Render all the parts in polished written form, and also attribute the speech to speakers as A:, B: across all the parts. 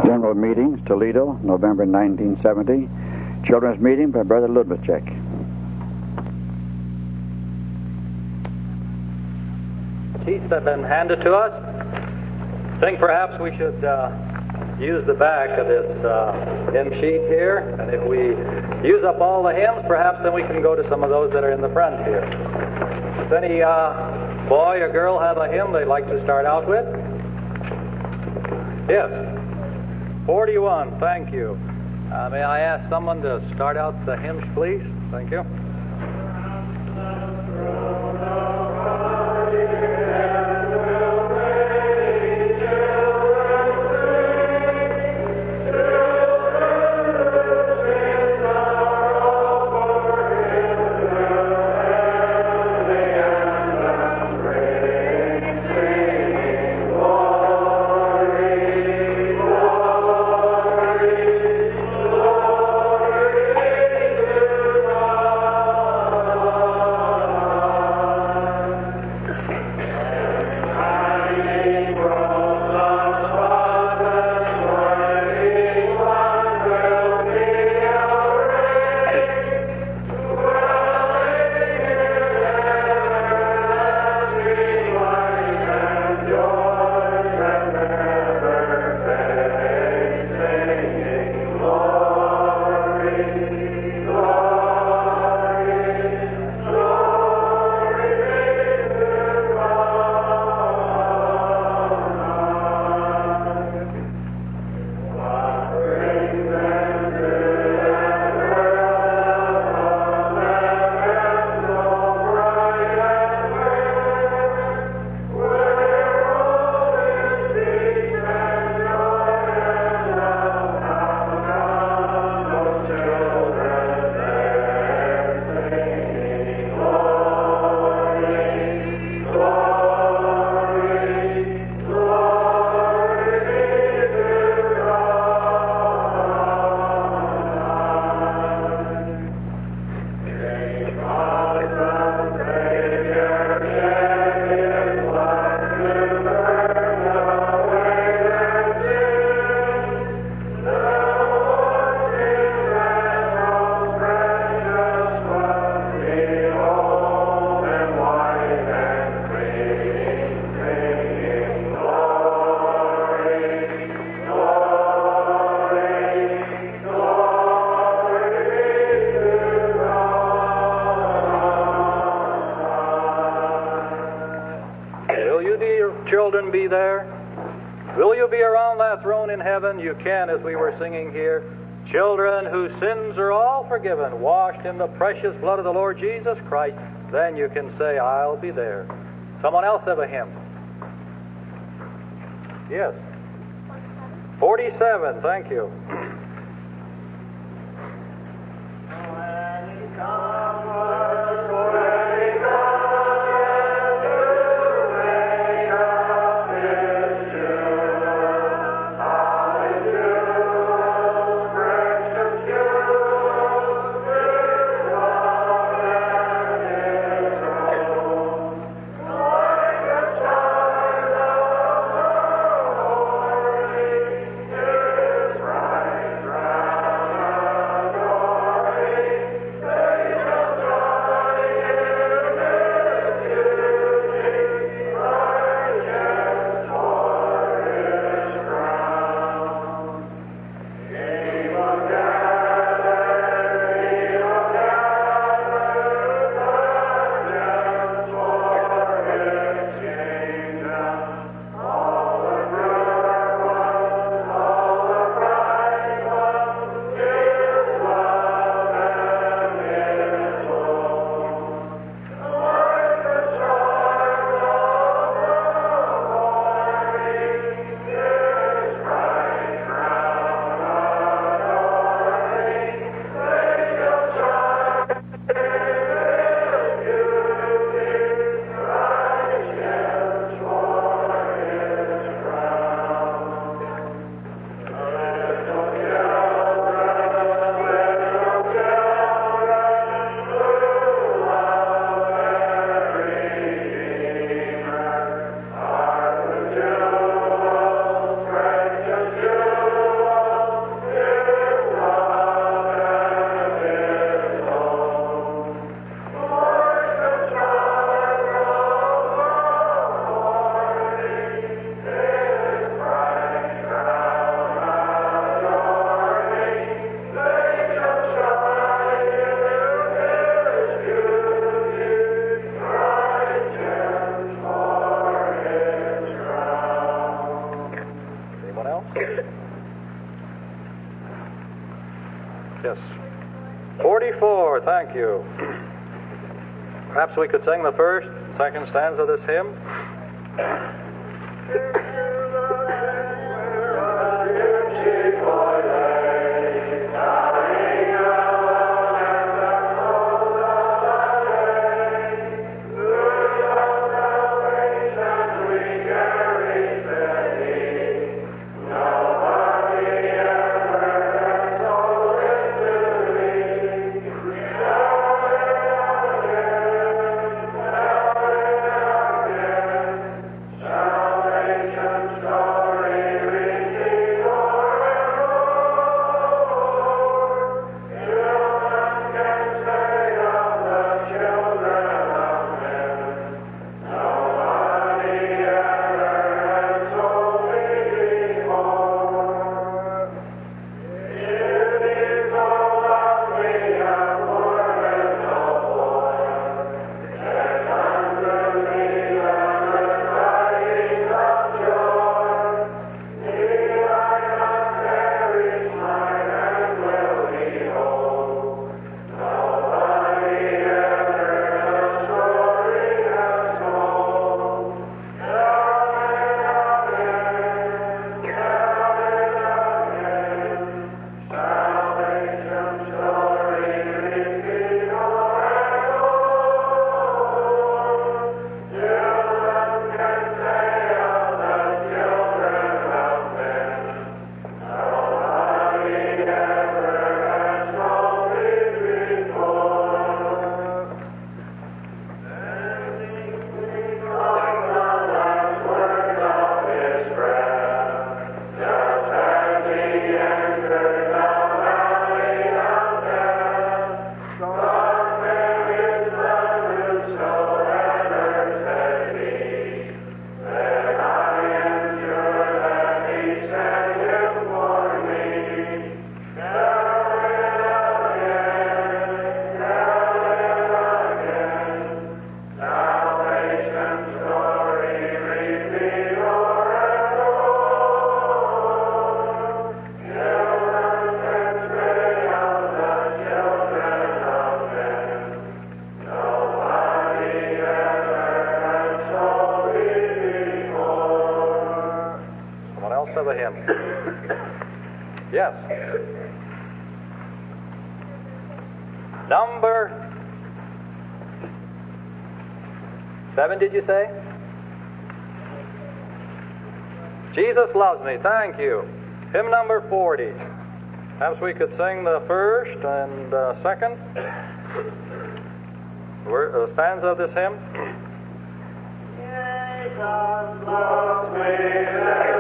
A: General Meetings, Toledo, November 1970. Children's Meeting by Brother Ludwicek.
B: Sheets have been handed to us. I think perhaps we should use the back of this hymn sheet here, and if we use up all the hymns, perhaps then we can go to some of those that are in the front here. Does any boy or girl have a hymn they'd like to start out with? Yes. 41, thank you. May I ask someone to start out the hymns, please? Thank you. Be there? Will you be around that throne in heaven? You can, as we were singing here. Children whose sins are all forgiven, washed in the precious blood of the Lord Jesus Christ, then you can say, I'll be there. Someone else have a hymn? Yes. 47, thank you.
C: Right.
B: Yes. 44, thank you. Perhaps we could sing the first, second stanza of this hymn. Of a hymn. Yes. Number 7, did you say? Jesus Loves Me. Thank you. Hymn number 40. Perhaps we could sing the first and second stanza of this hymn. Jesus loves me.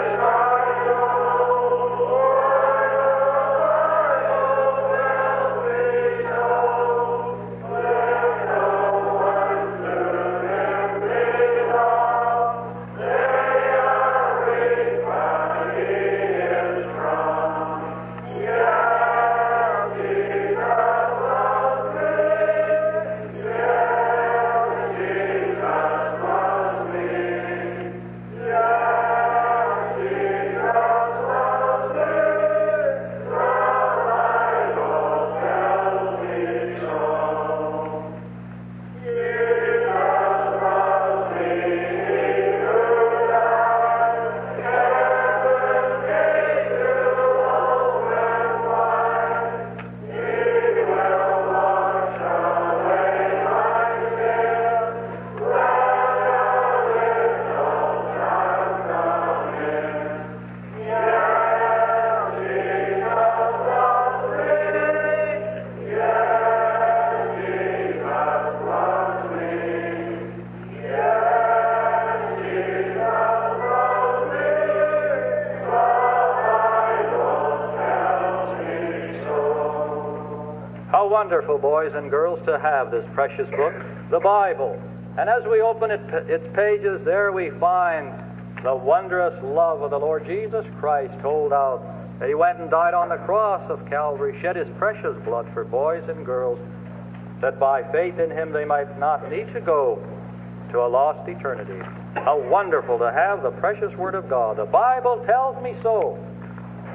B: Wonderful, boys and girls, to have this precious book, the Bible. And as we open its pages, there we find the wondrous love of the Lord Jesus Christ told out. That He went and died on the cross of Calvary, shed His precious blood for boys and girls, that by faith in Him they might not need to go to a lost eternity. How wonderful to have the precious Word of God. The Bible tells me so.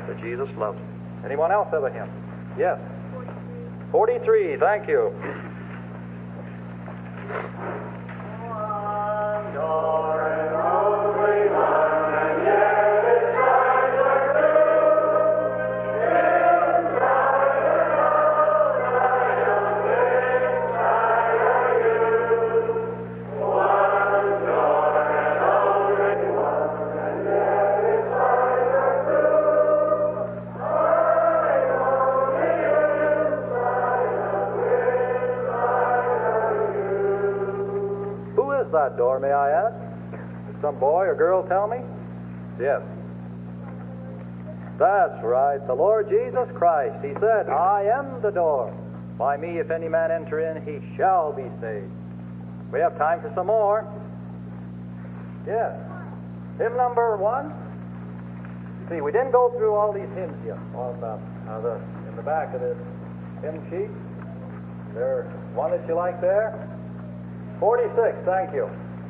B: that Jesus loves us. Anyone else have a hymn? Yes. 43, thank you. That door, may I ask? Did some boy or girl tell me? Yes. That's right. The Lord Jesus Christ. He said, I am the door. By me, if any man enter in, he shall be saved. We have time for some more. Yes. Hymn number 1. See, we didn't go through all these hymns yet in the back of this hymn sheet. There's one that you like there. 46, thank you.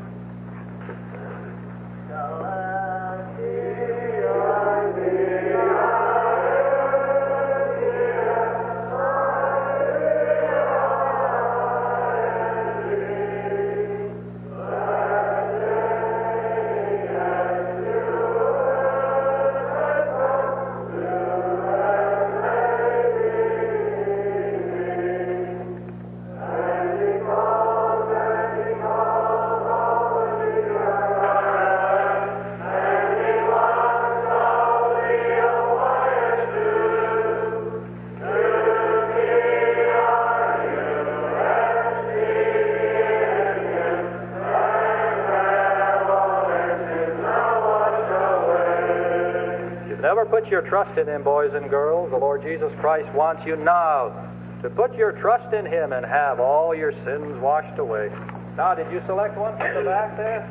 B: Never put your trust in Him, boys and girls. The Lord Jesus Christ wants you now to put your trust in Him and have all your sins washed away. Now, did you select one from the back there?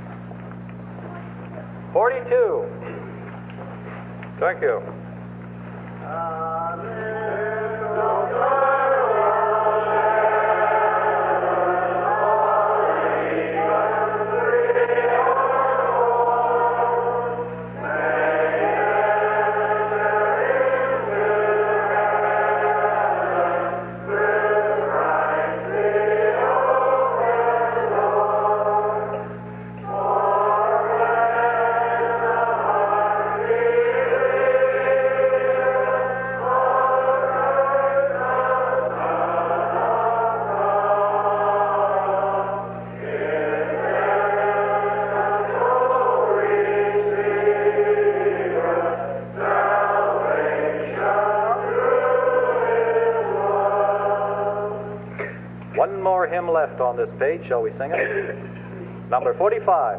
B: 42. Thank you. One more hymn left on this page. Shall we sing it? Number 45.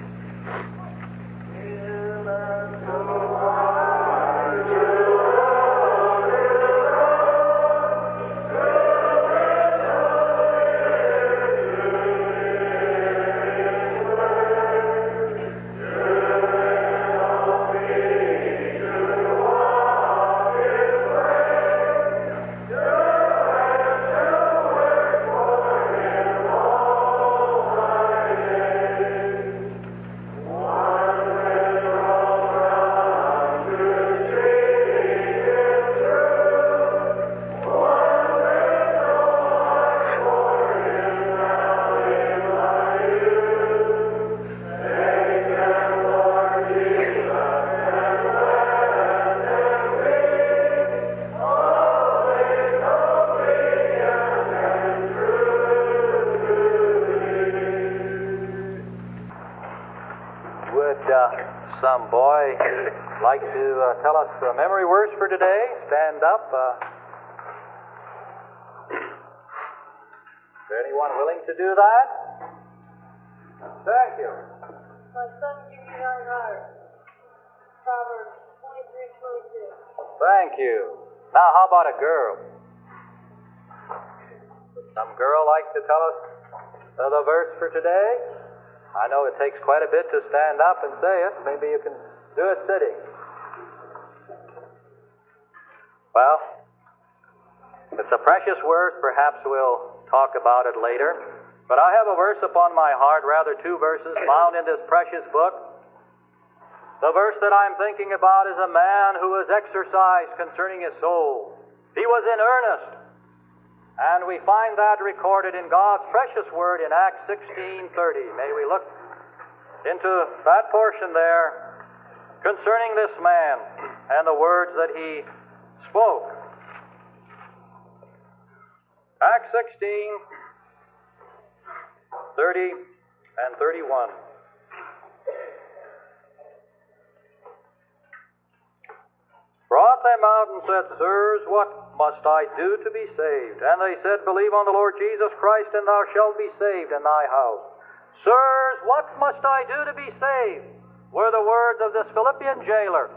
B: Some boy like to tell us a memory verse for today? Stand up. Is there anyone willing to do that? Thank you.
C: My son, give me thine heart. Proverbs 23:22.
B: Thank you. Now, how about a girl? Would some girl like to tell us the verse for today? I know it takes quite a bit to stand up and say it. Maybe you can do it sitting. Well, it's a precious verse. Perhaps we'll talk about it later. But I have a verse upon my heart, rather two verses, found in this precious book. The verse that I'm thinking about is a man who was exercised concerning his soul. He was in earnest. And we find that recorded in God's precious word in Acts 16:30. May we look into that portion there concerning this man and the words that he spoke. Acts 16:30 and 31. Brought them out and said, Sirs, what must I do to be saved? And they said, Believe on the Lord Jesus Christ, and thou shalt be saved in thy house. Sirs, what must I do to be saved? Were the words of this Philippian jailer.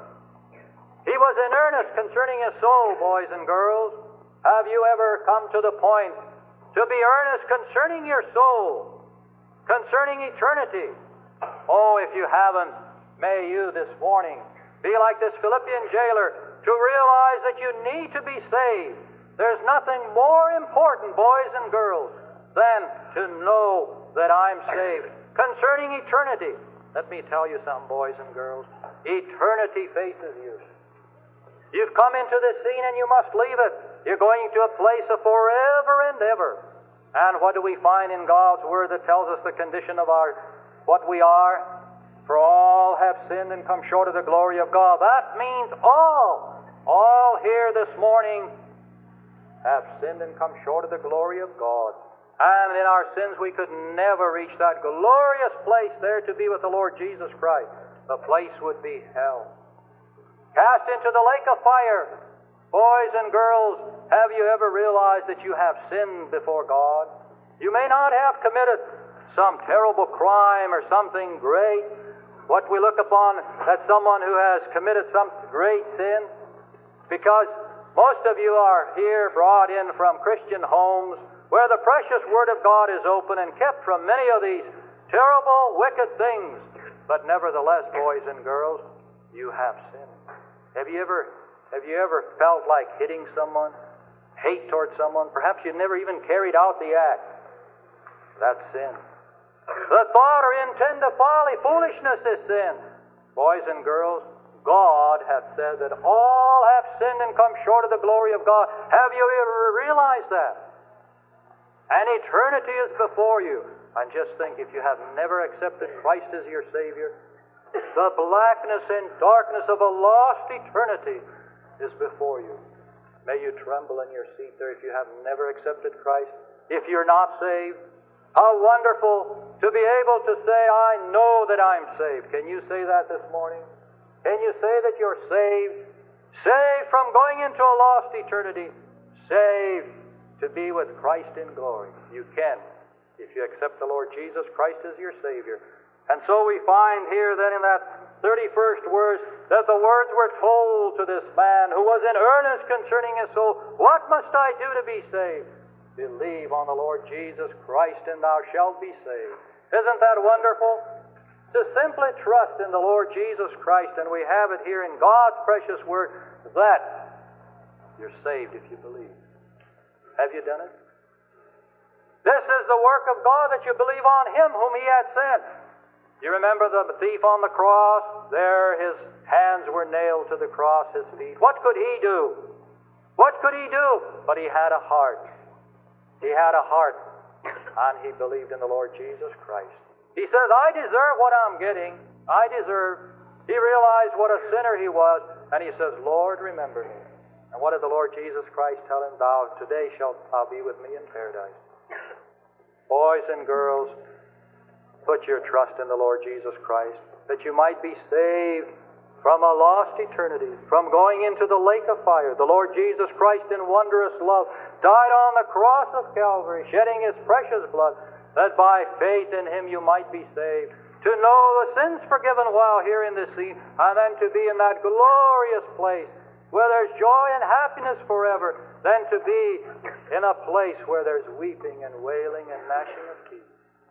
B: He was in earnest concerning his soul, boys and girls. Have you ever come to the point to be earnest concerning your soul, concerning eternity? Oh, if you haven't, may you this morning be like this Philippian jailer to realize that you need to be saved. There's nothing more important, boys and girls, than to know that I'm saved. Concerning eternity, let me tell you something, boys and girls. Eternity faces you. You've come into this scene and you must leave it. You're going to a place of forever and ever. And what do we find in God's Word that tells us the condition of what we are? For all have sinned and come short of the glory of God. That means all. All here this morning have sinned and come short of the glory of God. And in our sins we could never reach that glorious place there to be with the Lord Jesus Christ. The place would be hell. Cast into the lake of fire. Boys and girls, have you ever realized that you have sinned before God? You may not have committed some terrible crime or something great. What we look upon as someone who has committed some great sin, because most of you are here brought in from Christian homes where the precious Word of God is open and kept from many of these terrible, wicked things. But nevertheless, boys and girls, you have sinned. Have you ever felt like hitting someone, hate towards someone? Perhaps you never even carried out the act. That's sin. The thought or intent of folly, foolishness is sin. Boys and girls, God hath said that all have sinned and come short of the glory of God. Have you ever realized that? And eternity is before you. And just think, if you have never accepted Christ as your Savior, the blackness and darkness of a lost eternity is before you. May you tremble in your seat there if you have never accepted Christ. If you're not saved, how wonderful to be able to say, I know that I'm saved. Can you say that this morning? Can you say that you're saved? Saved from going into a lost eternity. Saved to be with Christ in glory. You can, if you accept the Lord Jesus Christ as your Savior. And so we find here then in that 31st verse that the words were told to this man who was in earnest concerning his soul. What must I do to be saved? Believe on the Lord Jesus Christ and thou shalt be saved. Isn't that wonderful? To simply trust in the Lord Jesus Christ, and we have it here in God's precious Word, that you're saved if you believe. Have you done it? This is the work of God, that you believe on Him whom He had sent. You remember the thief on the cross? There his hands were nailed to the cross, his feet. What could he do? What could he do? But he had a heart. He had a heart, and he believed in the Lord Jesus Christ. He says, I deserve what I'm getting. I deserve. He realized what a sinner he was, and he says, Lord, remember me. And what did the Lord Jesus Christ tell him? Thou today shalt thou be with me in paradise. Boys and girls, put your trust in the Lord Jesus Christ, that you might be saved from a lost eternity, from going into the lake of fire. The Lord Jesus Christ in wondrous love died on the cross of Calvary, shedding His precious blood, that by faith in Him you might be saved, to know the sins forgiven while here in this scene, and then to be in that glorious place where there's joy and happiness forever, than to be in a place where there's weeping and wailing and gnashing of teeth.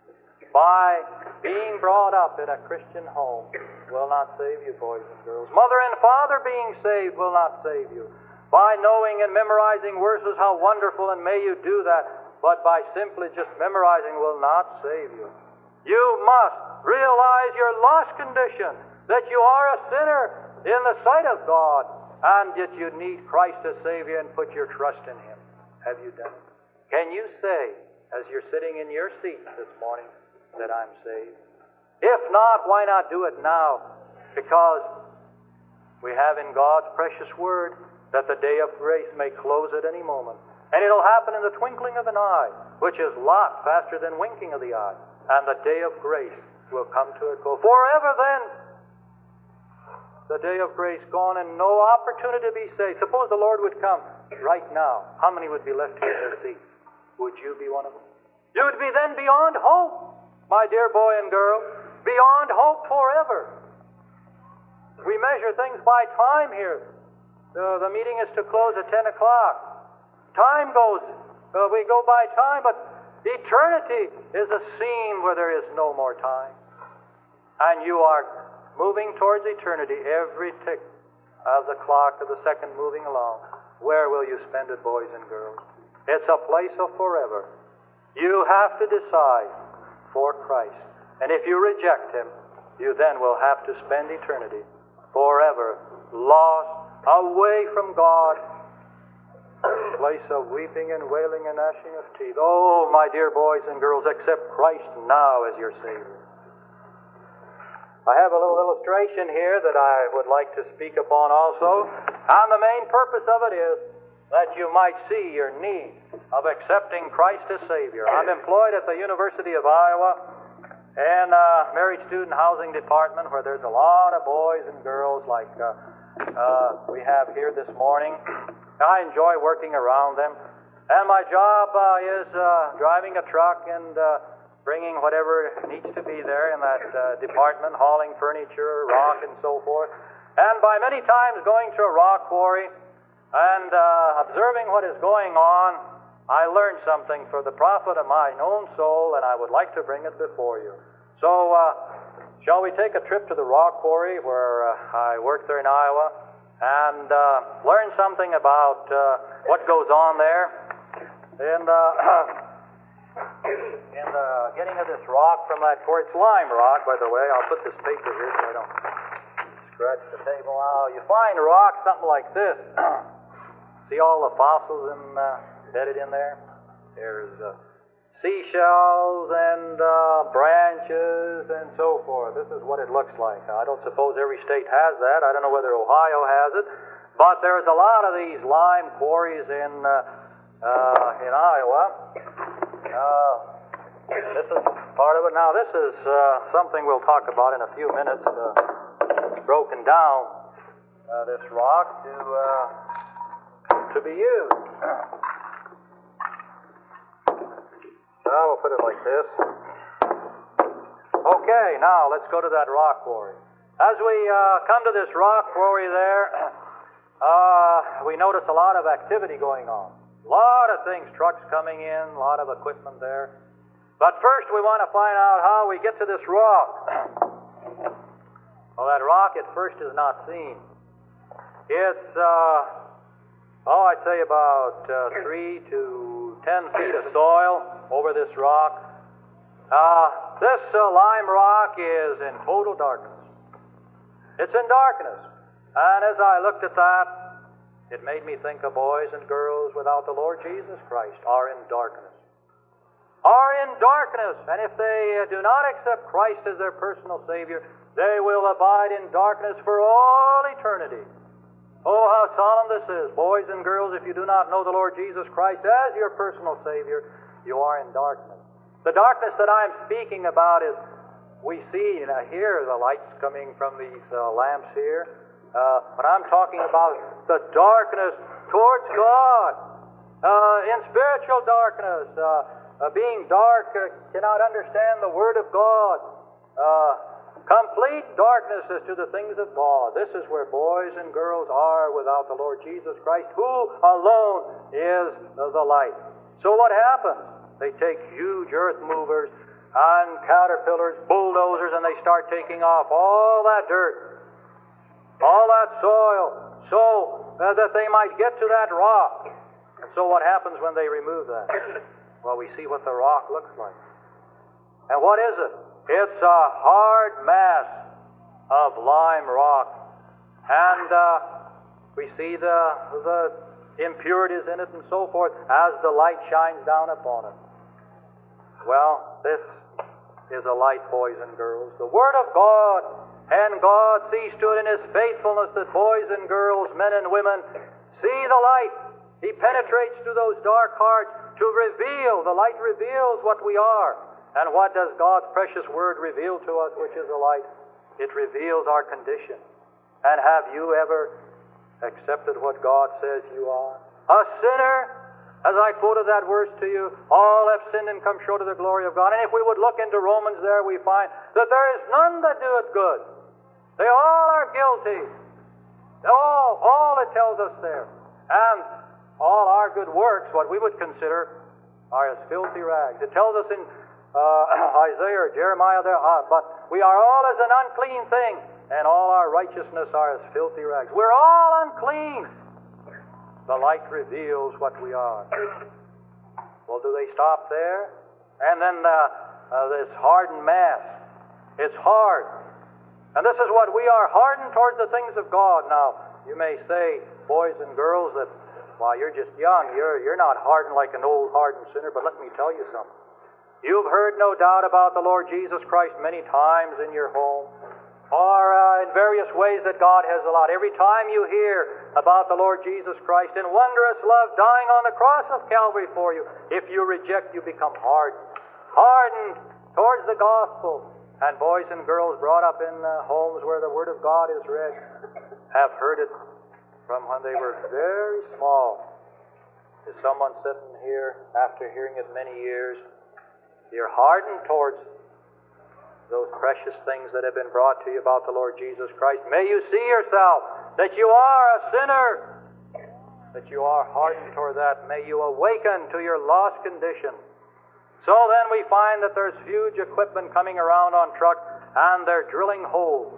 B: By being brought up in a Christian home will not save you, boys and girls. Mother and father being saved will not save you. By knowing and memorizing verses, how wonderful, and may you do that. But by simply just memorizing will not save you. You must realize your lost condition, that you are a sinner in the sight of God, and that you need Christ as Savior and put your trust in Him. Have you done it? Can you say, as you're sitting in your seat this morning, that I'm saved? If not, why not do it now? Because we have in God's precious Word that the day of grace may close at any moment. And it'll happen in the twinkling of an eye, which is a lot faster than winking of the eye. And the day of grace will come to a close. Forever then, the day of grace gone and no opportunity to be saved. Suppose the Lord would come right now. How many would be left here in their seats? Would you be one of them? You would be then beyond hope, my dear boy and girl. Beyond hope forever. We measure things by time here. The meeting is to close at 10 o'clock. Time goes, we go by time, but eternity is a scene where there is no more time. And you are moving towards eternity, every tick of the clock of the second moving along. Where will you spend it, boys and girls? It's a place of forever. You have to decide for Christ. And if you reject Him, you then will have to spend eternity forever lost, away from God, a place of weeping and wailing and gnashing of teeth. Oh, my dear boys and girls, accept Christ now as your Savior. I have a little illustration here that I would like to speak upon also, and the main purpose of it is that you might see your need of accepting Christ as Savior. I'm employed at the University of Iowa in a married student housing department where there's a lot of boys and girls like we have here this morning. I enjoy working around them. And my job is driving a truck and bringing whatever needs to be there in that department, hauling furniture, rock, and so forth. And by many times going to a rock quarry and observing what is going on, I learned something for the profit of my own soul, and I would like to bring it before you. So, shall we take a trip to the rock quarry where I work there in Iowa and learn something about what goes on there in the getting of this rock from that quarry? It's lime rock, by the way. I'll put this paper here so I don't scratch the table out. You find rock something like this. See all the fossils embedded in there? There's seashells and branches and so forth. This is what it looks like. Now, I don't suppose every state has that. I don't know whether Ohio has it. But there's a lot of these lime quarries in Iowa. This is part of it. Now, this is something we'll talk about in a few minutes. Broken down, this rock to be used. We'll put it like this. Okay, now let's go to that rock quarry. As we come to this rock quarry there, we notice a lot of activity going on. A lot of things, trucks coming in, a lot of equipment there. But first we want to find out how we get to this rock. Well, that rock at first is not seen. It's, I'd say about 3 to 10 feet of soil over this rock. This lime rock is in total darkness. It's in darkness. And as I looked at that, it made me think of boys and girls without the Lord Jesus Christ are in darkness. Are in darkness. And if they do not accept Christ as their personal Savior, they will abide in darkness for all eternity. Oh, how solemn this is. Boys and girls, if you do not know the Lord Jesus Christ as your personal Savior, you are in darkness. The darkness that I'm speaking about is, we see and hear the lights coming from these lamps here. But I'm talking about the darkness towards God. In spiritual darkness, being dark, cannot understand the Word of God. Complete darkness as to the things of God. This is where boys and girls are without the Lord Jesus Christ, who alone is the light. So what happens? They take huge earth movers and caterpillars, bulldozers, and they start taking off all that dirt, all that soil, so that they might get to that rock. And so what happens when they remove that? Well, we see what the rock looks like. And what is it? It's a hard mass of lime rock. And we see the impurities in it and so forth as the light shines down upon it. Well, this is a light, boys and girls. The Word of God. And God sees to it in His faithfulness that boys and girls, men and women, see the light. He penetrates through those dark hearts to reveal. The light reveals what we are. And what does God's precious Word reveal to us, which is the light? It reveals our condition. And have you ever accepted what God says you are? A sinner. As I quoted that verse to you, all have sinned and come short of the glory of God. And if we would look into Romans there, we find that there is none that doeth good. They all are guilty. All it tells us there. And all our good works, what we would consider, are as filthy rags. It tells us in Isaiah or Jeremiah there, but we are all as an unclean thing, and all our righteousness are as filthy rags. We're all unclean. The light reveals what we are. Well, do they stop there? And then this hardened mass. It's hard. And this is what we are, hardened towards the things of God. Now, you may say, boys and girls, that while you're just young, you're not hardened like an old hardened sinner, but let me tell you something. You've heard no doubt about the Lord Jesus Christ many times in your home, or in various ways that God has allowed. Every time you hear about the Lord Jesus Christ in wondrous love dying on the cross of Calvary for you, if you reject, you become hardened towards the gospel. And boys and girls brought up in homes where the Word of God is read have heard it from when they were very small. Is someone sitting here after hearing it many years? You're hardened towards those precious things that have been brought to you about the Lord Jesus Christ. May you see yourself that you are a sinner, that you are hardened toward that. May you awaken to your lost condition. So then we find that there's huge equipment coming around on truck, and they're drilling holes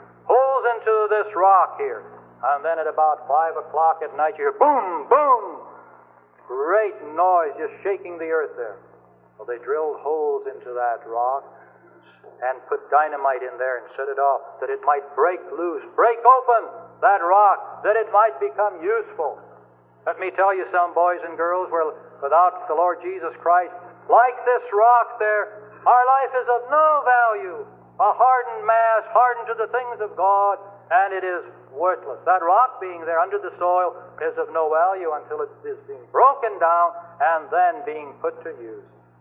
B: into this rock here. And then at about 5 o'clock at night, you hear boom, boom, great noise just shaking the earth there. Well, they drilled holes into that rock and put dynamite in there and set it off, that it might break loose, break open that rock, that it might become useful. Let me tell you some, boys and girls, without the Lord Jesus Christ, like this rock there, our life is of no value. A hardened mass, hardened to the things of God, and it is worthless. That rock being there under the soil is of no value until it is being broken down and then being put to use.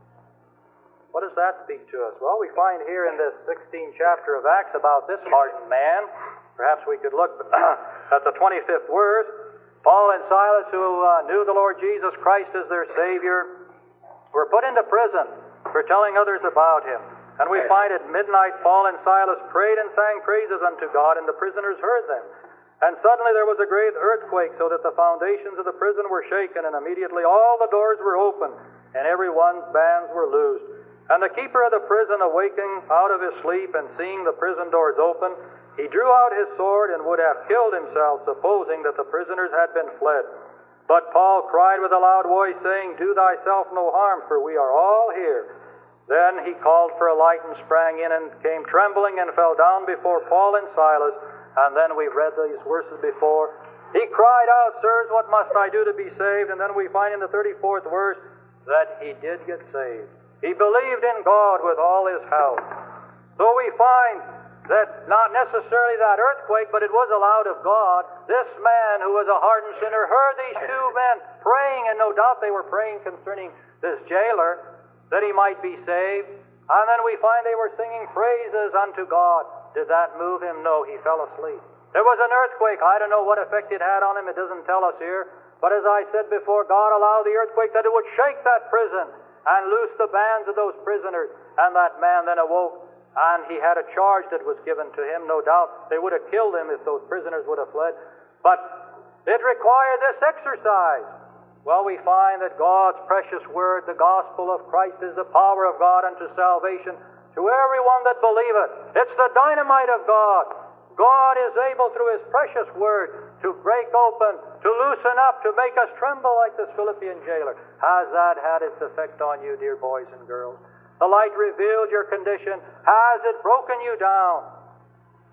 B: What does that speak to us? Well, we find here in this 16th chapter of Acts about this hardened man. Perhaps we could look at the 25th verse. Paul and Silas, who knew the Lord Jesus Christ as their Savior, were put into prison for telling others about Him. And we find at midnight Paul and Silas prayed and sang praises unto God, and the prisoners heard them. And suddenly there was a great earthquake, so that the foundations of the prison were shaken, and immediately all the doors were opened, and every one's bands were loosed. And the keeper of the prison, awaking out of his sleep and seeing the prison doors open, he drew out his sword and would have killed himself, supposing that the prisoners had been fled. But Paul cried with a loud voice, saying, Do thyself no harm, for we are all here. Then he called for a light and sprang in and came trembling and fell down before Paul and Silas. And then we've read these verses before. He cried out, Sirs, what must I do to be saved? And then we find in the 34th verse that he did get saved. He believed in God with all his house. So we find that not necessarily that earthquake, but it was allowed of God. This man who was a hardened sinner heard these two men praying, and no doubt they were praying concerning this jailer, that he might be saved. And then we find they were singing praises unto God. Did that move him? No, he fell asleep. There was an earthquake. I don't know what effect it had on him. It doesn't tell us here. But as I said before, God allowed the earthquake that it would shake that prison and loose the bands of those prisoners. And that man then awoke, and he had a charge that was given to him. No doubt they would have killed him if those prisoners would have fled. But it required this exercise. Well, we find that God's precious word, the gospel of Christ, is the power of God unto salvation to everyone that believeth. It's the dynamite of God. God is able through His precious word to break open, to loosen up, to make us tremble like this Philippian jailer. Has that had its effect on you, dear boys and girls? The light revealed your condition. Has it broken you down?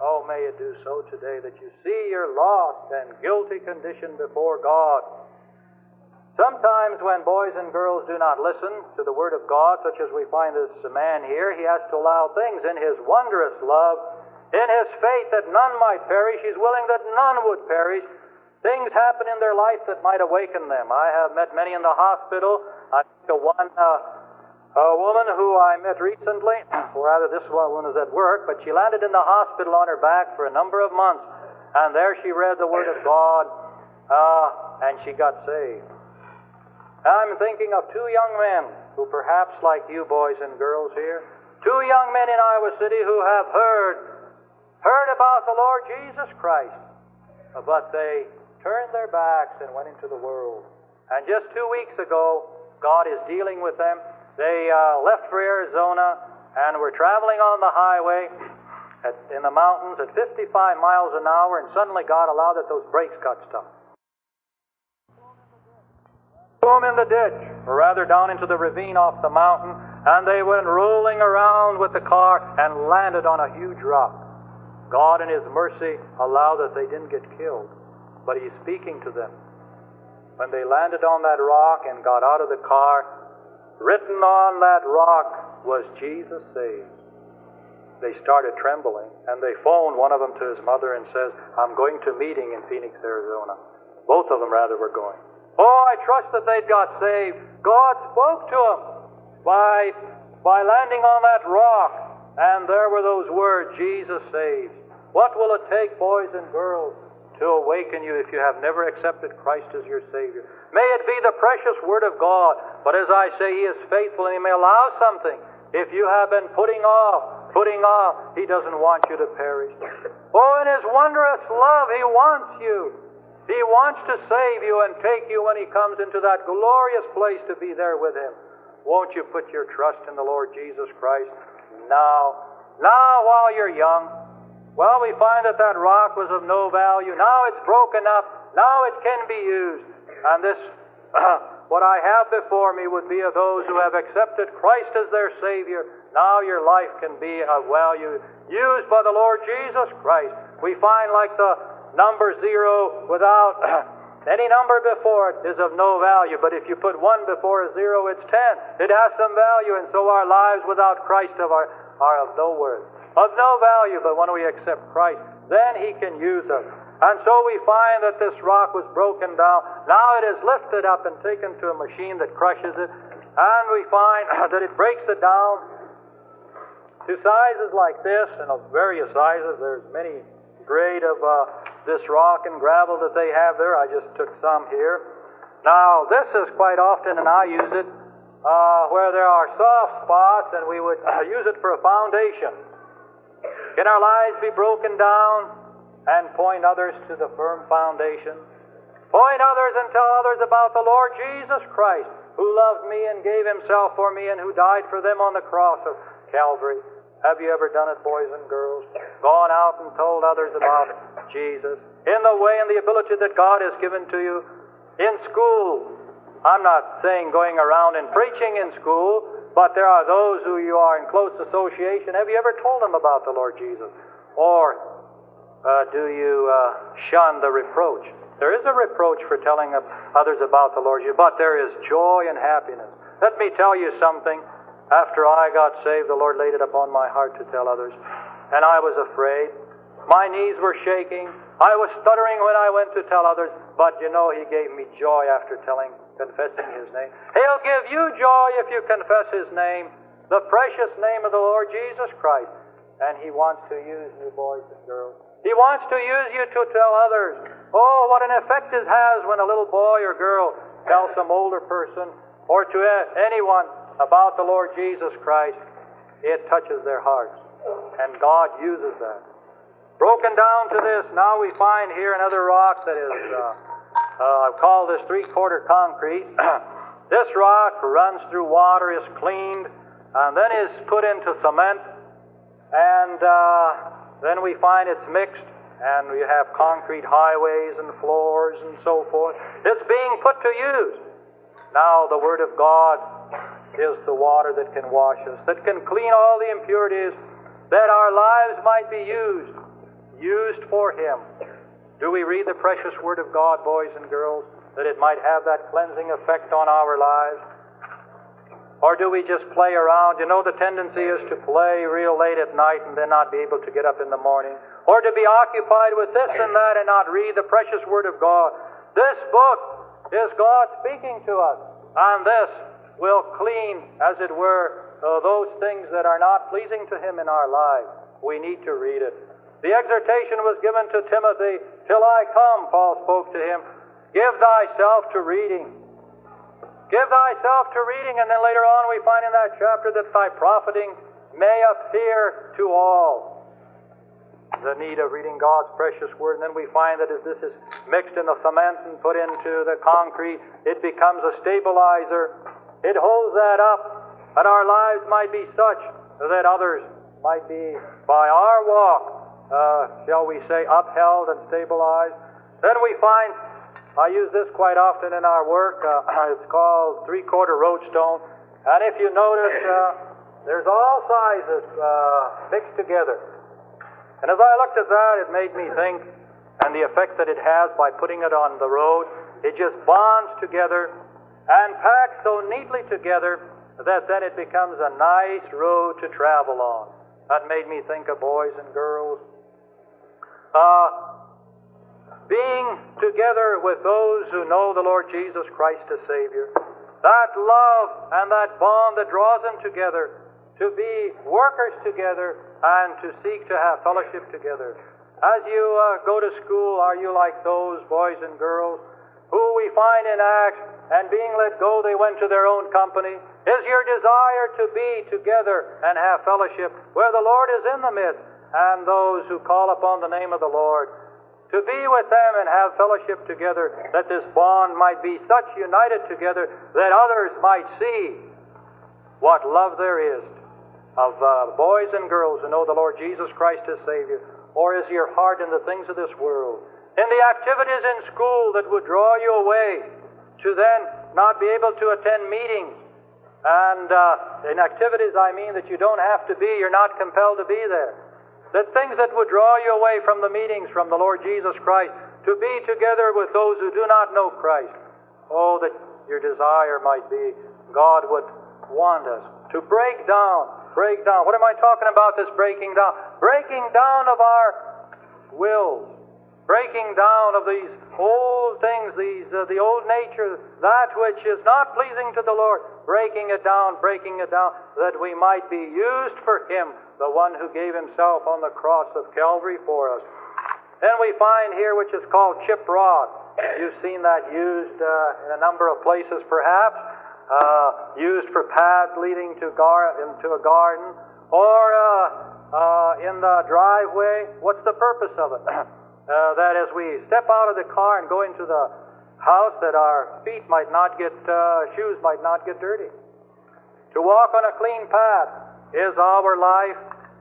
B: Oh, may it do so today, that you see your lost and guilty condition before God. Sometimes when boys and girls do not listen to the Word of God, such as we find this man here, he has to allow things in his wondrous love, in his faith that none might perish. He's willing that none would perish. Things happen in their life that might awaken them. I have met many in the hospital. I think of one a woman who I met recently, or rather this one was at work, but she landed in the hospital on her back for a number of months, and there she read the Word of God, and she got saved. I'm thinking of two young men who perhaps like you boys and girls here, two young men in Iowa City who have heard about the Lord Jesus Christ, but they turned their backs and went into the world. And just 2 weeks ago, God is dealing with them. They left for Arizona and were traveling on the highway in the mountains at 55 miles an hour, and suddenly God allowed that those brakes got stuck. Threw them in the ditch, or rather down into the ravine off the mountain, and they went rolling around with the car and landed on a huge rock. God in His mercy allowed that they didn't get killed, but He's speaking to them. When they landed on that rock and got out of the car, written on that rock was Jesus Saves. They started trembling, and they phoned one of them to his mother and says, I'm going to a meeting in Phoenix, Arizona. Both of them rather were going. Oh, I trust that they'd got saved. God spoke to them by landing on that rock, and there were those words, Jesus Saves. What will it take, boys and girls, to awaken you if you have never accepted Christ as your Savior? May it be the precious Word of God, but as I say, He is faithful, and He may allow something. If you have been putting off, He doesn't want you to perish. Oh, in His wondrous love, He wants you. He wants to save you and take you when He comes into that glorious place to be there with Him. Won't you put your trust in the Lord Jesus Christ now while you're young? Well, we find that that rock was of no value. Now it's broken up. Now it can be used. And this, what I have before me would be of those who have accepted Christ as their Savior. Now your life can be of value, used by the Lord Jesus Christ. We find like the number 0 without any number before it is of no value. But if you put 1 before a 0, it's 10. It has some value, and so our lives without Christ are of no worth, of no value. But when we accept Christ, then He can use us. And so we find that this rock was broken down. Now it is lifted up and taken to a machine that crushes it. And we find that it breaks it down to sizes like this, and of various sizes. There's many grade of this rock and gravel that they have there. I just took some here. Now this is quite often, and I use it, where there are soft spots, and we would use it for a foundation. Can our lives be broken down and point others to the firm foundation? Point others and tell others about the Lord Jesus Christ, who loved me and gave Himself for me and who died for them on the cross of Calvary. Have you ever done it, boys and girls? Gone out and told others about Jesus in the way and the ability that God has given to you? In school, I'm not saying going around and preaching in school, but there are those who you are in close association. Have you ever told them about the Lord Jesus? Or do you shun the reproach? There is a reproach for telling others about the Lord Jesus, but there is joy and happiness. Let me tell you something. After I got saved, the Lord laid it upon my heart to tell others, and I was afraid. My knees were shaking. I was stuttering when I went to tell others, but you know, He gave me joy after confessing His name. He'll give you joy if you confess His name, the precious name of the Lord Jesus Christ. And He wants to use you, boys and girls. He wants to use you to tell others. Oh, what an effect it has when a little boy or girl tells some older person or to anyone about the Lord Jesus Christ. It touches their hearts, and God uses that. Broken down to this, now we find here another rock that is, I've called this 3/4 concrete. This rock runs through water, is cleaned, and then is put into cement, and then we find it's mixed, and we have concrete highways and floors and so forth. It's being put to use. Now the Word of God is the water that can wash us, that can clean all the impurities, that our lives might be used used for Him. Do we read the precious Word of God, boys and girls, that it might have that cleansing effect on our lives? Or do we just play around? You know, the tendency is to play real late at night and then not be able to get up in the morning. Or to be occupied with this and that and not read the precious Word of God. This book is God speaking to us. And this will clean, as it were, those things that are not pleasing to Him in our lives. We need to read it. The exhortation was given to Timothy, "Till I come," Paul spoke to him, "give thyself to reading." Give thyself to reading, and then later on we find in that chapter that thy profiting may appear to all. The need of reading God's precious Word, and then we find that as this is mixed in the cement and put into the concrete, it becomes a stabilizer. It holds that up, and our lives might be such that others might be, by our walk, shall we say, upheld and stabilized. Then we find, I use this quite often in our work, it's called 3/4 roadstone, and if you notice, there's all sizes mixed together. And as I looked at that, it made me think, and the effect that it has by putting it on the road, it just bonds together and packs so neatly together that then it becomes a nice road to travel on. That made me think of boys and girls. Being together with those who know the Lord Jesus Christ as Savior. That love and that bond that draws them together to be workers together and to seek to have fellowship together. As you go to school, are you like those boys and girls who we find in Acts, and being let go, they went to their own company? Is your desire to be together and have fellowship where the Lord is in the midst, and those who call upon the name of the Lord, to be with them and have fellowship together, that this bond might be such united together that others might see what love there is of boys and girls who know the Lord Jesus Christ as Savior? Or is your heart in the things of this world, in the activities in school that would draw you away to then not be able to attend meetings? And in activities, I mean that you don't have to be, you're not compelled to be there. That things that would draw you away from the meetings from the Lord Jesus Christ, to be together with those who do not know Christ. Oh, that your desire might be, God would want us to break down. What am I talking about, this breaking down? Breaking down of our wills. Breaking down of these old things, the old nature, that which is not pleasing to the Lord. Breaking it down, that we might be used for Him, the one who gave Himself on the cross of Calvary for us. Then we find here which is called chip rod. You've seen that used in a number of places perhaps. Used for paths leading into a garden, or in the driveway. What's the purpose of it? That as we step out of the car and go into the house, that our feet might not get, shoes might not get dirty. To walk on a clean path. Is our life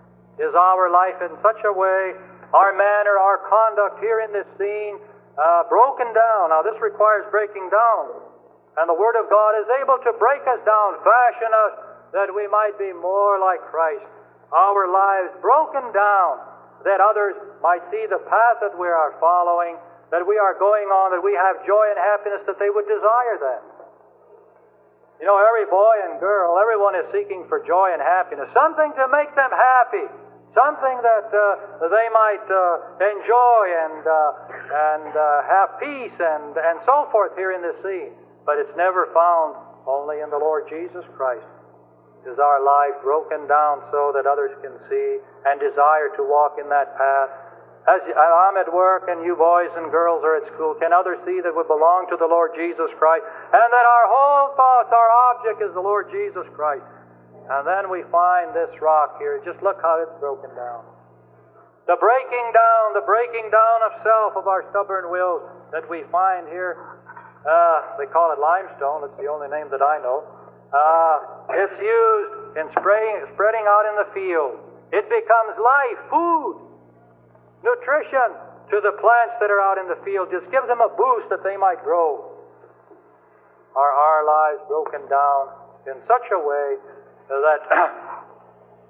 B: in such a way, our manner, our conduct here in this scene, broken down? Now this requires breaking down. And the Word of God is able to break us down, fashion us, that we might be more like Christ. Our lives broken down, that others might see the path that we are following, that we are going on, that we have joy and happiness, that they would desire that. You know, every boy and girl, everyone is seeking for joy and happiness, something to make them happy, something that they might enjoy and have peace and so forth here in this scene. But it's never found only in the Lord Jesus Christ. Is our life broken down so that others can see and desire to walk in that path? As I'm at work and you boys and girls are at school, can others see that we belong to the Lord Jesus Christ and that our whole thoughts, our object is the Lord Jesus Christ? And then we find this rock here. Just look how it's broken down. The breaking down of self, of our stubborn wills that we find here. They call it limestone. It's the only name that I know. It's used in spreading out in the field. It becomes life, food, nutrition to the plants that are out in the field. Just gives them a boost that they might grow. Are our lives broken down in such a way that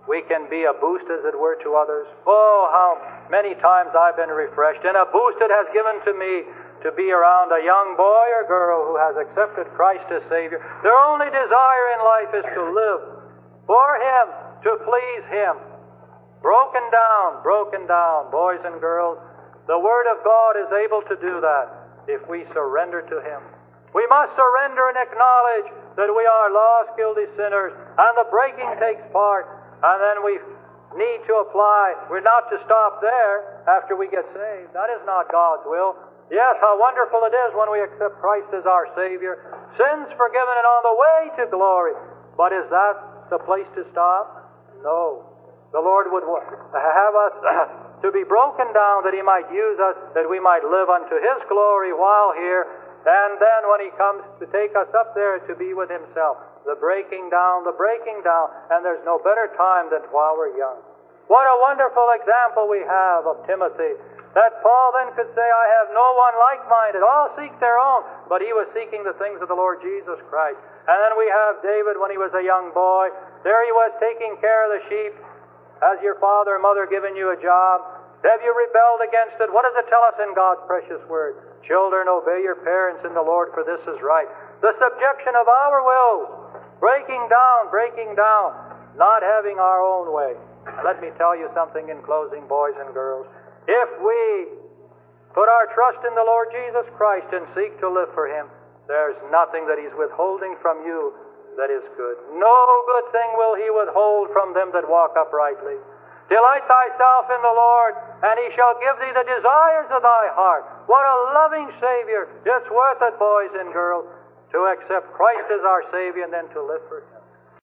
B: we can be a boost, as it were, to others. Oh, how many times I've been refreshed, and a boost it has given to me to be around a young boy or girl who has accepted Christ as Savior. Their only desire in life is to live for Him, to please Him. Broken down, boys and girls. The Word of God is able to do that if we surrender to Him. We must surrender and acknowledge that we are lost, guilty sinners, and the breaking takes part, and then we need to apply. We're not to stop there after we get saved. That is not God's will. Yes, how wonderful it is when we accept Christ as our Savior. Sins forgiven and on the way to glory. But is that the place to stop? No. The Lord would have us to be broken down that He might use us, that we might live unto His glory while here. And then when He comes to take us up there to be with Himself, the breaking down, and there's no better time than while we're young. What a wonderful example we have of Timothy, that Paul then could say, I have no one like-minded, all seek their own, but he was seeking the things of the Lord Jesus Christ. And then we have David when he was a young boy. There he was taking care of the sheep. Has your father or mother given you a job? Have you rebelled against it? What does it tell us in God's precious word? Children, obey your parents in the Lord, for this is right. The subjection of our wills, breaking down, not having our own way. Let me tell you something in closing, boys and girls. If we put our trust in the Lord Jesus Christ and seek to live for Him, there's nothing that He's withholding from you that is good. No good thing will He withhold from them that walk uprightly. Delight thyself in the Lord, and He shall give thee the desires of thy heart. What a loving Savior. It's worth it, boys and girls, to accept Christ as our Savior and then to live for Him.